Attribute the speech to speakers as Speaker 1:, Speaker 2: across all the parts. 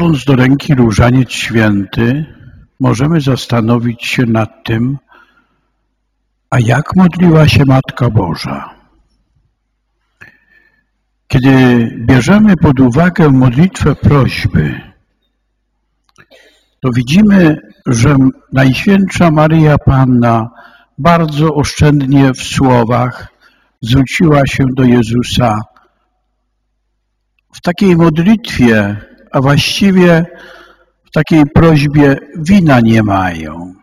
Speaker 1: Biorąc do ręki Różaniec Święty, możemy zastanowić się nad tym, a jak modliła się Matka Boża. Kiedy bierzemy pod uwagę modlitwę prośby, to widzimy, że Najświętsza Maryja Panna bardzo oszczędnie w słowach zwróciła się do Jezusa w takiej modlitwie, a właściwie w takiej prośbie wina nie mają.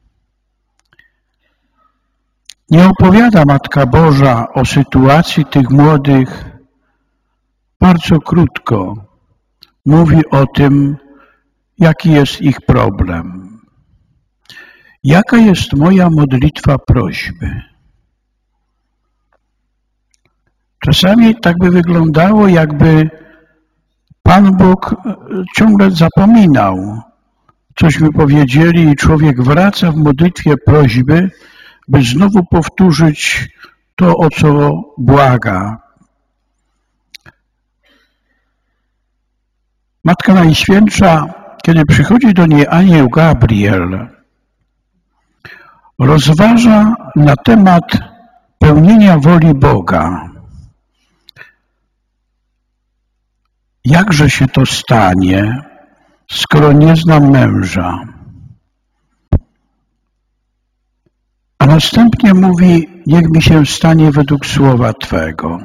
Speaker 1: Nie opowiada Matka Boża o sytuacji tych młodych, bardzo krótko mówi o tym, jaki jest ich problem. Jaka jest moja modlitwa prośby? Czasami tak by wyglądało, jakby Pan Bóg ciągle zapominał. Cośmy powiedzieli i człowiek wraca w modlitwie prośby, by znowu powtórzyć to, o co błaga. Matka Najświętsza, kiedy przychodzi do niej anioł Gabriel, rozważa na temat pełnienia woli Boga. Jakże się to stanie, skoro nie znam męża? A następnie mówi, niech mi się stanie według słowa Twego.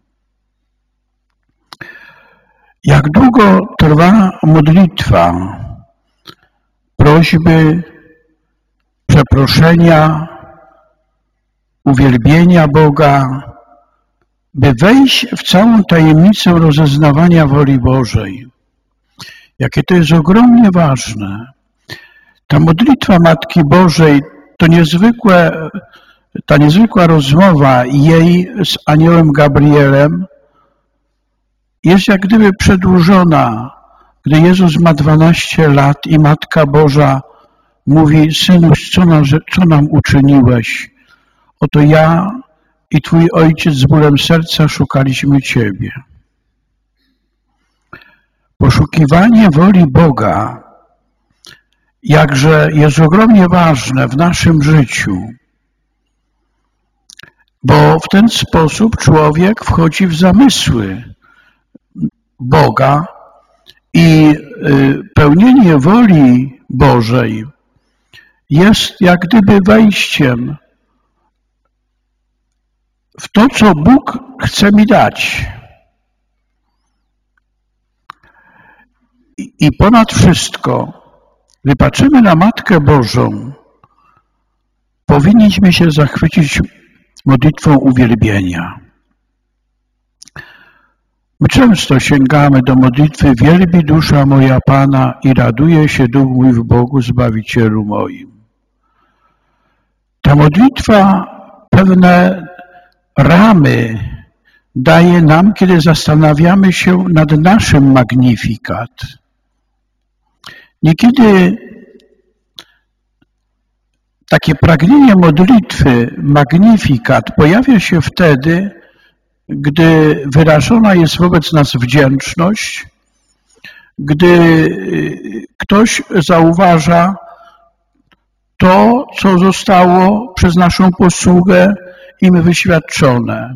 Speaker 1: Jak długo trwa modlitwa, prośby, przeproszenia, uwielbienia Boga, by wejść w całą tajemnicę rozeznawania woli Bożej. Jakie to jest ogromnie ważne. Ta modlitwa Matki Bożej, ta niezwykła rozmowa jej z aniołem Gabrielem jest jak gdyby przedłużona, gdy Jezus ma 12 lat i Matka Boża mówi: Synuś, co nam uczyniłeś? Oto ja i Twój ojciec z bólem serca szukaliśmy Ciebie. Poszukiwanie woli Boga jakże jest ogromnie ważne w naszym życiu, bo w ten sposób człowiek wchodzi w zamysły Boga i pełnienie woli Bożej jest jak gdyby wejściem w to, co Bóg chce mi dać. I ponad wszystko, gdy patrzymy na Matkę Bożą, powinniśmy się zachwycić modlitwą uwielbienia. My często sięgamy do modlitwy: wielbi dusza moja Pana i raduje się duch mój w Bogu Zbawicielu moim. Ta modlitwa pewne ramy daje nam, kiedy zastanawiamy się nad naszym magnifikat. Niekiedy takie pragnienie modlitwy magnifikat pojawia się wtedy, gdy wyrażona jest wobec nas wdzięczność, gdy ktoś zauważa to, co zostało przez naszą posługę im wyświadczone.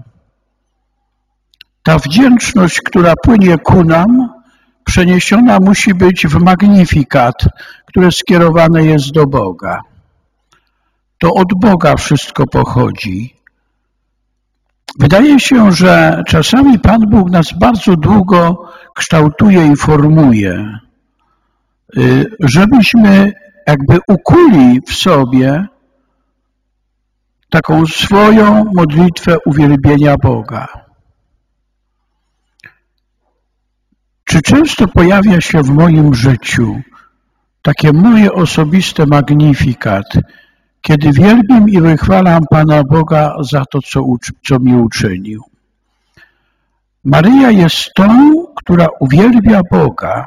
Speaker 1: Ta wdzięczność, która płynie ku nam, przeniesiona musi być w magnifikat, które skierowane jest do Boga. To od Boga wszystko pochodzi. Wydaje się, że czasami Pan Bóg nas bardzo długo kształtuje i formuje, żebyśmy jakby ukuli w sobie taką swoją modlitwę uwielbienia Boga. Czy często pojawia się w moim życiu takie moje osobiste magnifikat, kiedy wielbię i wychwalam Pana Boga za to, co mi uczynił? Maryja jest tą, która uwielbia Boga.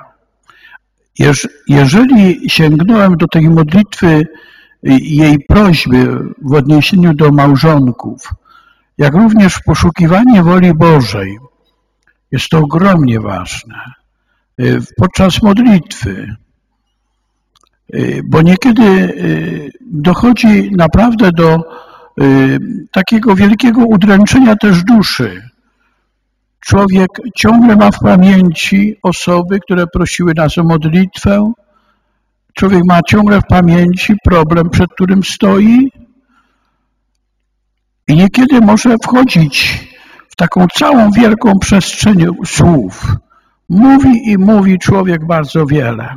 Speaker 1: Jeżeli sięgnąłem do tej modlitwy, jej prośby w odniesieniu do małżonków, jak również poszukiwanie woli Bożej, jest to ogromnie ważne. podczas modlitwy. Bo niekiedy dochodzi naprawdę do takiego wielkiego udręczenia też duszy. Człowiek ciągle ma w pamięci osoby, które prosiły nas o modlitwę. Człowiek ma ciągle w pamięci problem, przed którym stoi. I niekiedy może wchodzić w taką całą wielką przestrzeń słów. Mówi i mówi człowiek bardzo wiele.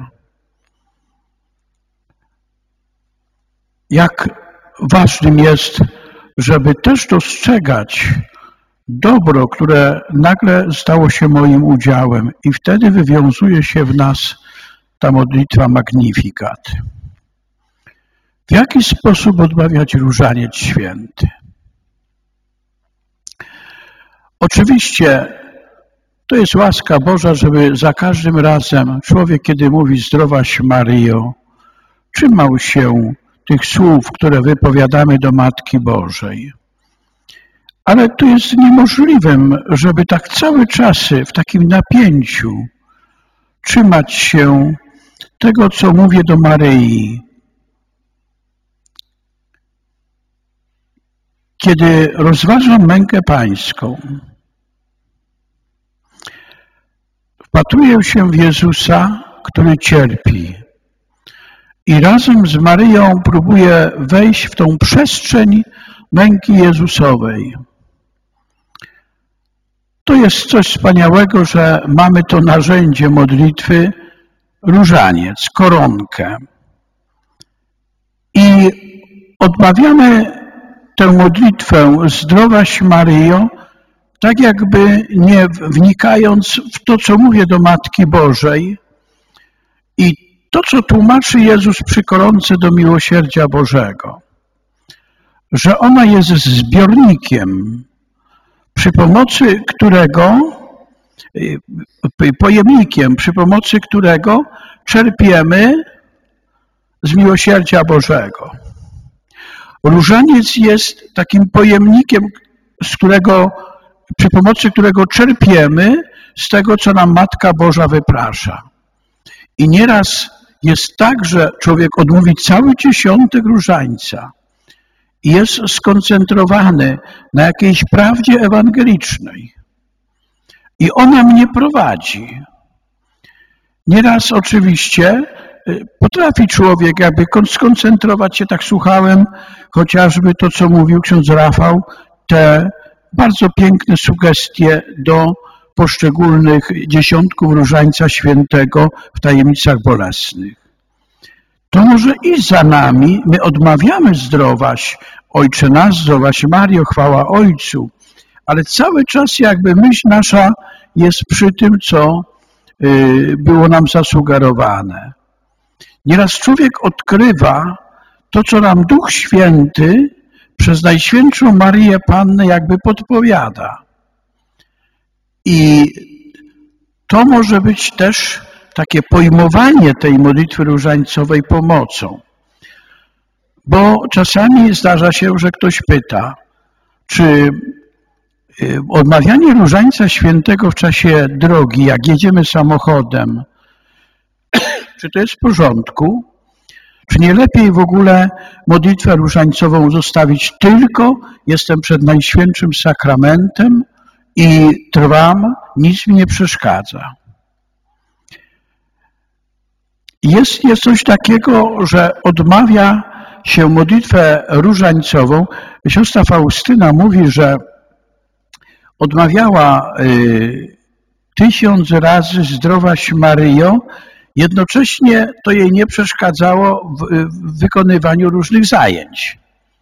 Speaker 1: Jak ważnym jest, żeby też dostrzegać dobro, które nagle stało się moim udziałem i wtedy wywiązuje się w nas ta modlitwa Magnificat. W jaki sposób odmawiać Różaniec Święty? Oczywiście to jest łaska Boża, żeby za każdym razem człowiek, kiedy mówi Zdrowaś Maryjo, trzymał się tych słów, które wypowiadamy do Matki Bożej. Ale to jest niemożliwym, żeby tak cały czas w takim napięciu trzymać się tego, co mówię do Maryi. Kiedy rozważam mękę Pańską, wpatruję się w Jezusa, który cierpi i razem z Maryją próbuję wejść w tą przestrzeń męki Jezusowej. To jest coś wspaniałego, że mamy to narzędzie modlitwy, różaniec, koronkę. I odmawiamy tę modlitwę Zdrowaś Maryjo, tak jakby nie wnikając w to, co mówię do Matki Bożej i to, co tłumaczy Jezus przy koronce do miłosierdzia Bożego, że ona jest zbiornikiem, przy pomocy którego, pojemnikiem, przy pomocy którego czerpiemy z miłosierdzia Bożego. Różaniec jest takim pojemnikiem, przy pomocy którego czerpiemy z tego, co nam Matka Boża wyprasza. I nieraz jest tak, że człowiek odmówi cały dziesiątek różańca i jest skoncentrowany na jakiejś prawdzie ewangelicznej. I ona mnie prowadzi. Nieraz oczywiście potrafi człowiek jakby skoncentrować się, tak słuchałem chociażby to, co mówił ksiądz Rafał, te bardzo piękne sugestie do poszczególnych dziesiątków Różańca Świętego w tajemnicach bolesnych. To może iść za nami, my odmawiamy zdrowaś, Ojcze nasz, zdrowaś Mario, chwała Ojcu, ale cały czas jakby myśl nasza jest przy tym, co było nam zasugerowane. Nieraz człowiek odkrywa to, co nam Duch Święty przez Najświętszą Maryję Pannę jakby podpowiada. I to może być też takie pojmowanie tej modlitwy różańcowej pomocą. Bo czasami zdarza się, że ktoś pyta, czy odmawianie Różańca Świętego w czasie drogi, jak jedziemy samochodem, czy to jest w porządku? Czy nie lepiej w ogóle modlitwę różańcową zostawić tylko jestem przed Najświętszym Sakramentem i trwam, nic mi nie przeszkadza. Jest coś takiego, że odmawia się modlitwę różańcową. Siostra Faustyna mówi, że odmawiała 1000 razy Zdrowaś Maryjo, jednocześnie to jej nie przeszkadzało w wykonywaniu różnych zajęć.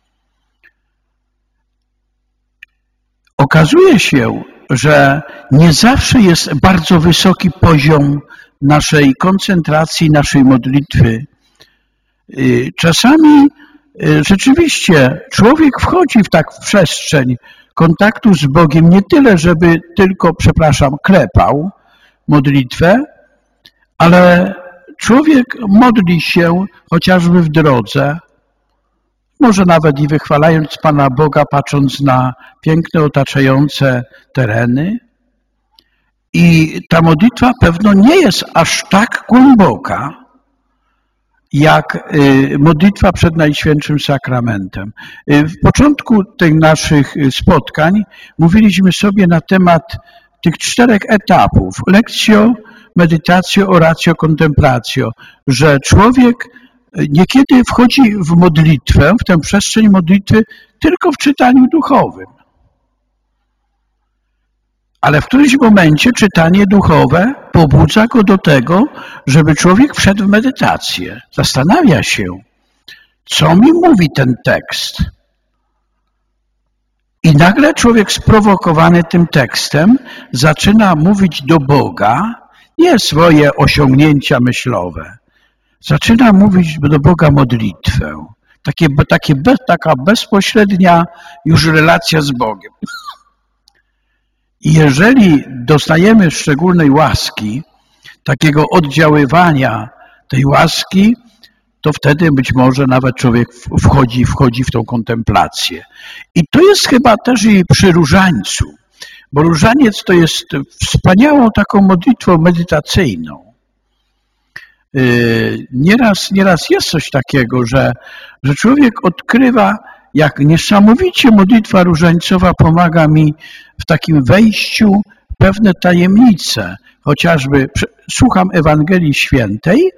Speaker 1: Okazuje się, że nie zawsze jest bardzo wysoki poziom naszej koncentracji, naszej modlitwy. Czasami rzeczywiście człowiek wchodzi w przestrzeń kontaktu z Bogiem nie tyle, żeby tylko, klepał modlitwę, ale człowiek modli się chociażby w drodze, może nawet i wychwalając Pana Boga, patrząc na piękne otaczające tereny. I ta modlitwa pewno nie jest aż tak głęboka, jak modlitwa przed Najświętszym Sakramentem. W początku tych naszych spotkań mówiliśmy sobie na temat tych 4 etapów. Lectio, medytacjo, oratio, contemplatio, że człowiek niekiedy wchodzi w modlitwę, w tę przestrzeń modlitwy tylko w czytaniu duchowym. Ale w którymś momencie czytanie duchowe pobudza go do tego, żeby człowiek wszedł w medytację. Zastanawia się, co mi mówi ten tekst. I nagle człowiek sprowokowany tym tekstem zaczyna mówić do Boga nie swoje osiągnięcia myślowe. Zaczyna mówić do Boga modlitwę. Taka bezpośrednia już relacja z Bogiem. I jeżeli dostajemy szczególnej łaski, takiego oddziaływania tej łaski, to wtedy być może nawet człowiek wchodzi w tą kontemplację. I to jest chyba też i przy różańcu, bo różaniec to jest wspaniałą taką modlitwą medytacyjną. Nieraz jest coś takiego, że człowiek odkrywa, jak niesamowicie modlitwa różańcowa pomaga mi w takim wejściu w pewne tajemnice. Chociażby słucham Ewangelii Świętej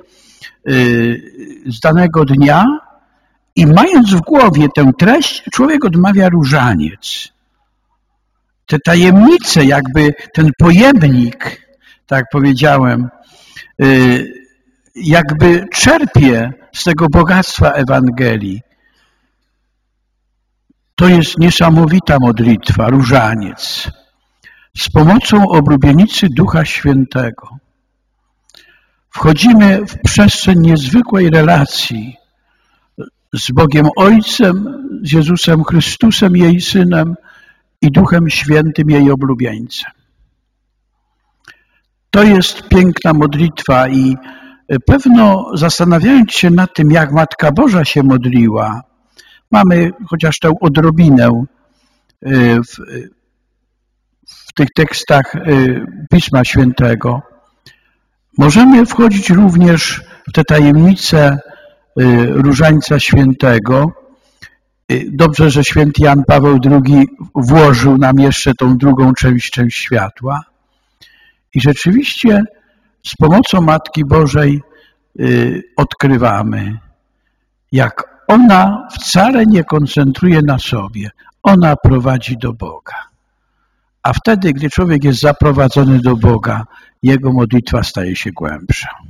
Speaker 1: z danego dnia i mając w głowie tę treść, człowiek odmawia różaniec. Te tajemnice, jakby ten pojemnik, tak jak powiedziałem, jakby czerpie z tego bogactwa Ewangelii. To jest niesamowita modlitwa, różaniec. Z pomocą oblubienicy Ducha Świętego wchodzimy w przestrzeń niezwykłej relacji z Bogiem Ojcem, z Jezusem Chrystusem, jej Synem i Duchem Świętym, jej oblubieńcem. To jest piękna modlitwa i pewno zastanawiając się nad tym, jak Matka Boża się modliła, mamy chociaż tę odrobinę w tych tekstach Pisma Świętego. Możemy wchodzić również w te tajemnice Różańca Świętego. Dobrze, że święty Jan Paweł II włożył nam jeszcze tą drugą część światła. I rzeczywiście z pomocą Matki Bożej odkrywamy, jak ona wcale nie koncentruje na sobie. Ona prowadzi do Boga. A wtedy, gdy człowiek jest zaprowadzony do Boga, jego modlitwa staje się głębsza.